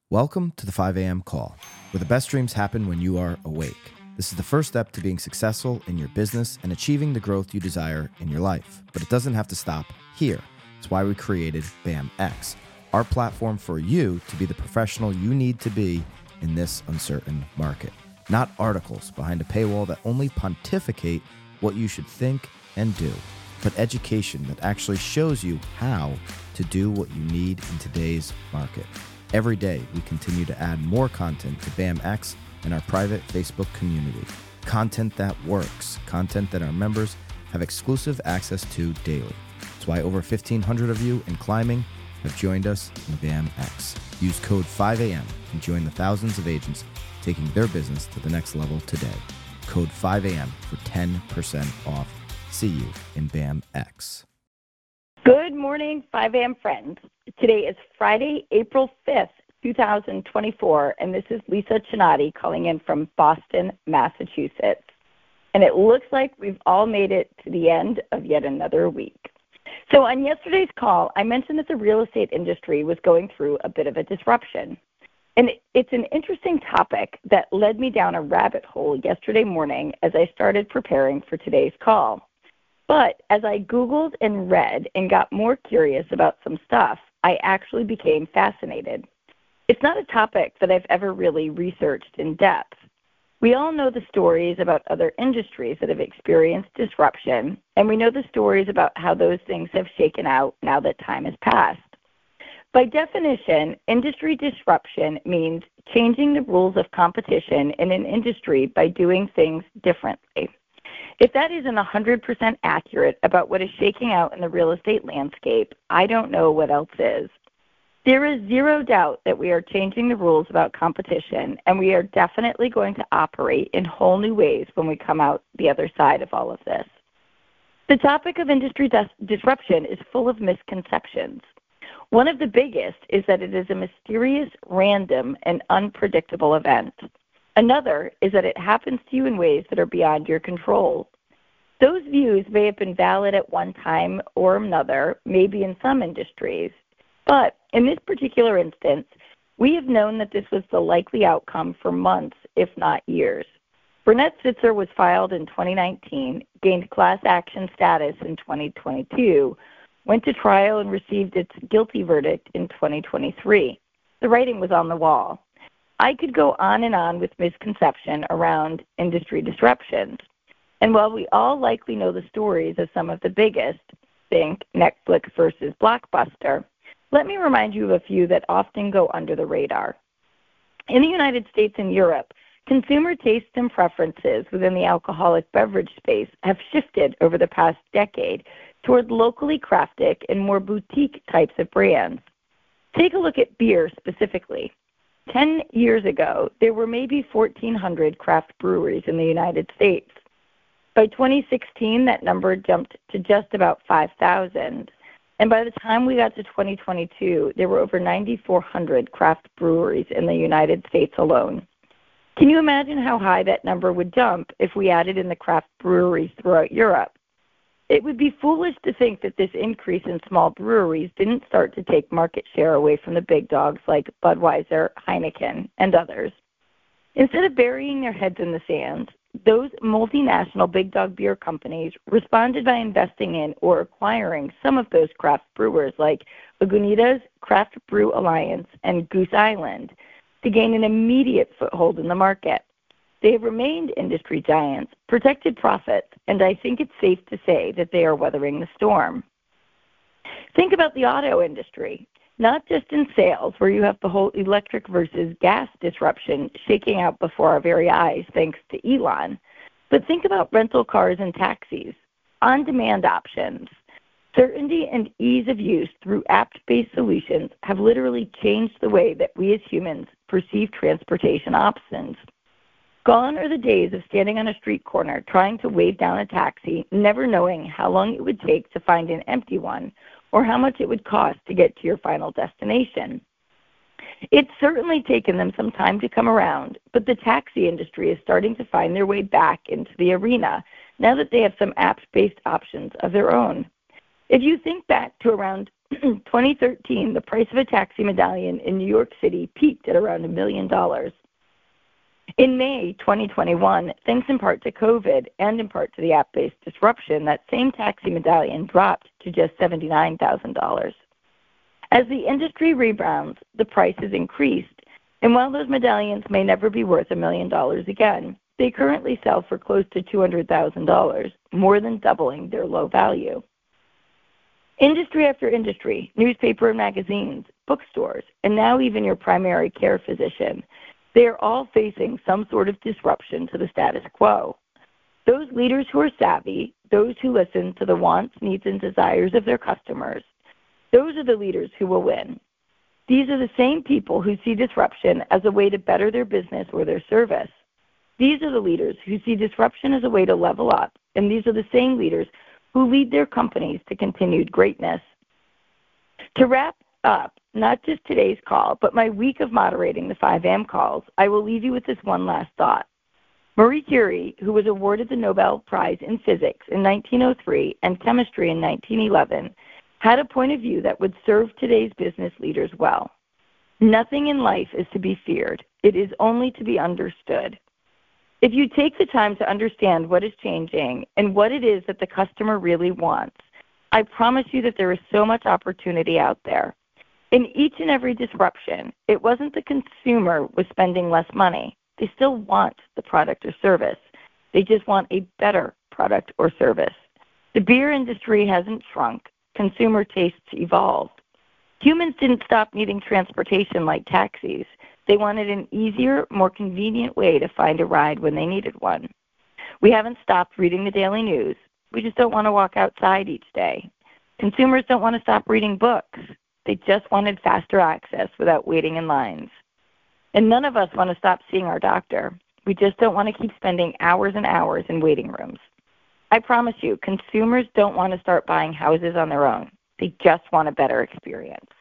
Welcome to the 5 a.m. call, where the best dreams happen when you are awake. This is the first step to being successful in your business and achieving the growth you desire in your life. But it doesn't have to stop here. That's why we created BAMX, our platform for you to be the professional you need to be in this uncertain market. Not articles behind a paywall that only pontificate what you should think and do, but education that actually shows you how to do what you need in today's market. Every day, we continue to add more content to BAMX and our private Facebook community. Content that works, content that our members have exclusive access to daily. That's why over 1,500 of you in climbing have joined us in BAMX. Use code 5am and join the thousands of agents taking their business to the next level today. Code 5am for 10% off. See you in BAMX. Good morning, 5 a.m. friends. Today is Friday, April 5th, 2024, and this is Lisa Chinati calling in from Boston, Massachusetts. And it looks like we've all made it to the end of yet another week. So on yesterday's call, I mentioned that the real estate industry was going through a bit of a disruption. And it's an interesting topic that led me down a rabbit hole yesterday morning as I started preparing for today's call. But as I Googled and read and got more curious about some stuff, I actually became fascinated. It's not a topic that I've ever really researched in depth. We all know the stories about other industries that have experienced disruption, and we know the stories about how those things have shaken out now that time has passed. By definition, industry disruption means changing the rules of competition in an industry by doing things differently. If that isn't 100% accurate about what is shaking out in the real estate landscape, I don't know what else is. There is zero doubt that we are changing the rules about competition, and we are definitely going to operate in whole new ways when we come out the other side of all of this. The topic of industry disruption is full of misconceptions. One of the biggest is that it is a mysterious, random, and unpredictable event. Another is that it happens to you in ways that are beyond your control. Those views may have been valid at one time or another, maybe in some industries. But in this particular instance, we have known that this was the likely outcome for months, if not years. Burnett Sitzer was filed in 2019, gained class action status in 2022, went to trial and received its guilty verdict in 2023. The writing was on the wall. I could go on and on with misconception around industry disruptions. And while we all likely know the stories of some of the biggest, think Netflix versus Blockbuster, let me remind you of a few that often go under the radar. In the United States and Europe, consumer tastes and preferences within the alcoholic beverage space have shifted over the past decade toward locally crafted and more boutique types of brands. Take a look at beer specifically. 10 years ago, there were maybe 1,400 craft breweries in the United States. By 2016, that number jumped to just about 5,000. And by the time we got to 2022, there were over 9,400 craft breweries in the United States alone. Can you imagine how high that number would jump if we added in the craft breweries throughout Europe? It would be foolish to think that this increase in small breweries didn't start to take market share away from the big dogs like Budweiser, Heineken, and others. Instead of burying their heads in the sand, those multinational big dog beer companies responded by investing in or acquiring some of those craft brewers like Lagunitas, Craft Brew Alliance, and Goose Island to gain an immediate foothold in the market. They have remained industry giants, protected profits, and I think it's safe to say that they are weathering the storm. Think about the auto industry, not just in sales, where you have the whole electric versus gas disruption shaking out before our very eyes thanks to Elon, but think about rental cars and taxis, on-demand options. Certainty and ease of use through app-based solutions have literally changed the way that we as humans perceive transportation options. Gone are the days of standing on a street corner trying to wave down a taxi, never knowing how long it would take to find an empty one or how much it would cost to get to your final destination. It's certainly taken them some time to come around, but the taxi industry is starting to find their way back into the arena now that they have some app-based options of their own. If you think back to around 2013, the price of a taxi medallion in New York City peaked at around $1 million. In May 2021, thanks in part to COVID and in part to the app-based disruption, that same taxi medallion dropped to just $79,000. As the industry rebounds, the prices increased, and while those medallions may never be worth $1 million again, they currently sell for close to $200,000, more than doubling their low value. Industry after industry, newspaper and magazines, bookstores, and now even your primary care physician, they are all facing some sort of disruption to the status quo. Those leaders who are savvy, those who listen to the wants, needs, and desires of their customers, those are the leaders who will win. These are the same people who see disruption as a way to better their business or their service. These are the leaders who see disruption as a way to level up, and these are the same leaders who lead their companies to continued greatness. To wrap up, not just today's call, but my week of moderating the 5 a.m. calls, I will leave you with this one last thought. Marie Curie, who was awarded the Nobel Prize in Physics in 1903 and Chemistry in 1911, had a point of view that would serve today's business leaders well. Nothing in life is to be feared. It is only to be understood. If you take the time to understand what is changing and what it is that the customer really wants, I promise you that there is so much opportunity out there. In each and every disruption, it wasn't the consumer was spending less money. They still want the product or service. They just want a better product or service. The beer industry hasn't shrunk. Consumer tastes evolved. Humans didn't stop needing transportation like taxis. They wanted an easier, more convenient way to find a ride when they needed one. We haven't stopped reading the daily news. We just don't want to walk outside each day. Consumers don't want to stop reading books. They just wanted faster access without waiting in lines. And none of us want to stop seeing our doctor. We just don't want to keep spending hours and hours in waiting rooms. I promise you, consumers don't want to start buying houses on their own. They just want a better experience.